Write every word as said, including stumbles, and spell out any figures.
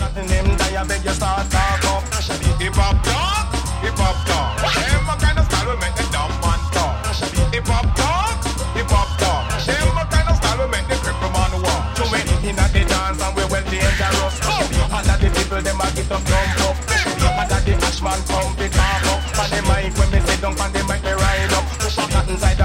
nothing them die, I beg you start talk up. Hip hop talk, hip hop talk. Them a kind of style will make the dumb man talk. Hip hop talk, hip hop talk. Them a kind of style will make the cripple man walk. Too many in the dance and we well dangerous. And that the people them a get up jump up. And that the ashman come pick up. And the mic when me sit down, and the mic me ride up. Push up that inside